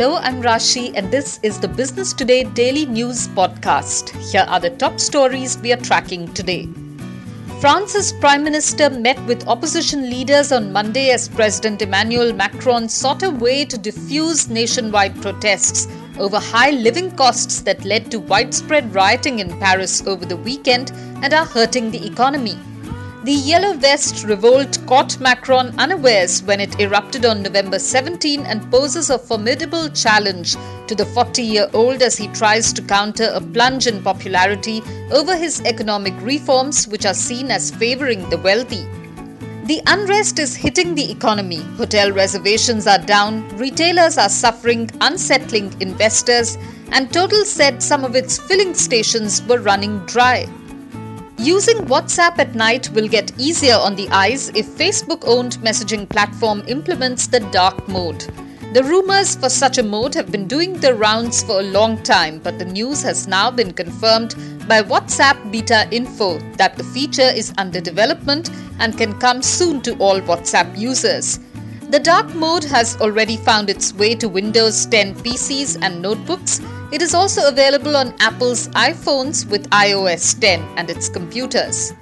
Hello, I'm Rashi and this is the Business Today Daily News Podcast. Here are the top stories we are tracking today. France's Prime Minister met with opposition leaders on Monday as President Emmanuel Macron sought a way to diffuse nationwide protests over high living costs that led to widespread rioting in Paris over the weekend and are hurting the economy. The Yellow Vest revolt caught Macron unawares when it erupted on November 17 and poses a formidable challenge to the 40-year-old as he tries to counter a plunge in popularity over his economic reforms, which are seen as favoring the wealthy. The unrest is hitting the economy. Hotel reservations are down, retailers are suffering, unsettling investors, and Total said some of its filling stations were running dry. Using WhatsApp at night will get easier on the eyes if Facebook-owned messaging platform implements the dark mode. The rumors for such a mode have been doing the rounds for a long time, but the news has now been confirmed by WhatsApp Beta Info that the feature is under development and can come soon to all WhatsApp users. The dark mode has already found its way to Windows 10 PCs and notebooks. It is also available on Apple's iPhones with iOS 10 and its computers.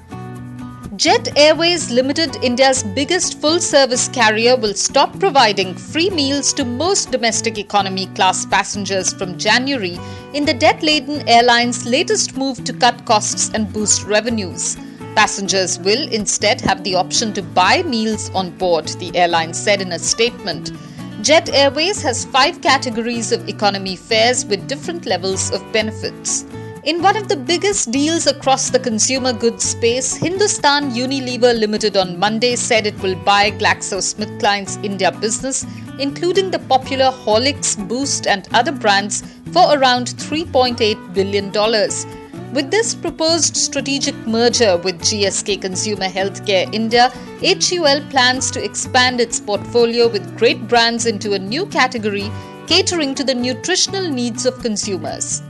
Jet Airways Limited, India's biggest full-service carrier, will stop providing free meals to most domestic economy class passengers from January in the debt-laden airline's latest move to cut costs and boost revenues. Passengers will instead have the option to buy meals on board, the airline said in a statement. Jet Airways has 5 categories of economy fares with different levels of benefits. In one of the biggest deals across the consumer goods space, Hindustan Unilever Limited on Monday said it will buy GlaxoSmithKline's India business, including the popular Horlicks, Boost and other brands, for around $3.8 billion. With this proposed strategic merger with GSK Consumer Healthcare India, HUL plans to expand its portfolio with great brands into a new category catering to the nutritional needs of consumers.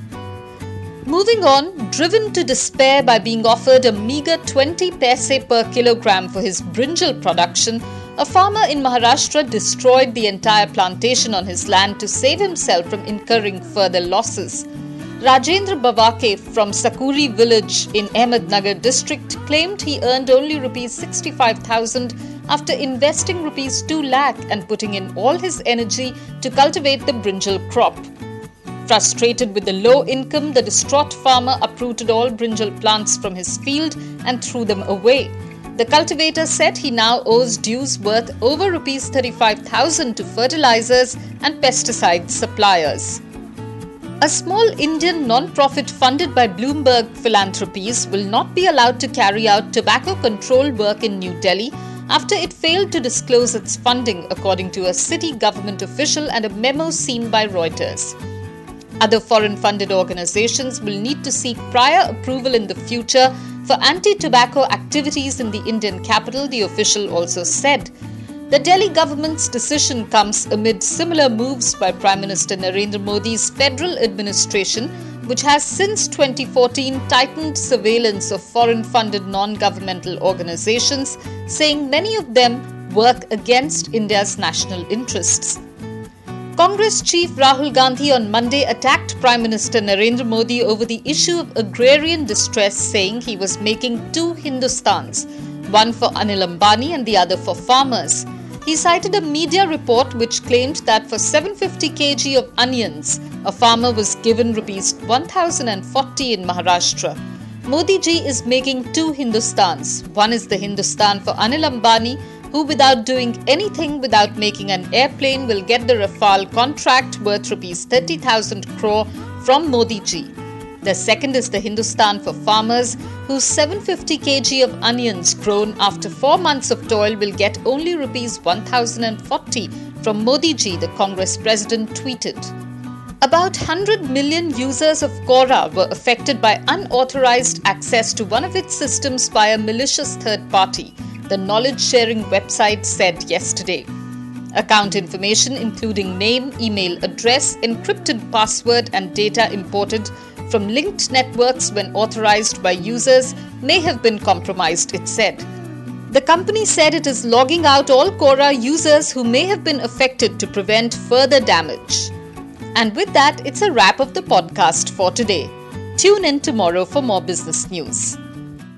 Moving on, driven to despair by being offered a meager 20 paise per kilogram for his brinjal production, a farmer in Maharashtra destroyed the entire plantation on his land to save himself from incurring further losses. Rajendra Bavake from Sakuri village in Ahmednagar district claimed he earned only Rs 65,000 after investing Rs 2 lakh and putting in all his energy to cultivate the brinjal crop. Frustrated with the low income, the distraught farmer uprooted all brinjal plants from his field and threw them away. The cultivator said he now owes dues worth over Rs 35,000 to fertilizers and pesticide suppliers. A small Indian non-profit funded by Bloomberg Philanthropies will not be allowed to carry out tobacco control work in New Delhi after it failed to disclose its funding, according to a city government official and a memo seen by Reuters. Other foreign-funded organizations will need to seek prior approval in the future for anti-tobacco activities in the Indian capital, the official also said. The Delhi government's decision comes amid similar moves by Prime Minister Narendra Modi's federal administration, which has since 2014 tightened surveillance of foreign-funded non-governmental organizations, saying many of them work against India's national interests. Congress Chief Rahul Gandhi on Monday attacked Prime Minister Narendra Modi over the issue of agrarian distress, saying he was making 2 Hindustans, one for Anil Ambani and the other for farmers. He cited a media report which claimed that for 750 kg of onions, a farmer was given Rs 1,040 in Maharashtra. Modi ji is making 2 Hindustans. One is the Hindustan for Anil Ambani, who without doing anything, without making an airplane, will get the Rafale contract worth Rs 30,000 crore from Modi ji. The second is the Hindustan for farmers, whose 750 kg of onions grown after 4 months of toil will get only Rs 1,040 from Modi ji, the Congress president tweeted. About 100 million users of Quora were affected by unauthorized access to one of its systems by a malicious third party, the knowledge-sharing website said yesterday. Account information including name, email address, encrypted password and data imported from linked networks when authorized by users may have been compromised, it said. The company said it is logging out all Quora users who may have been affected to prevent further damage. And with that, it's a wrap of the podcast for today. Tune in tomorrow for more business news.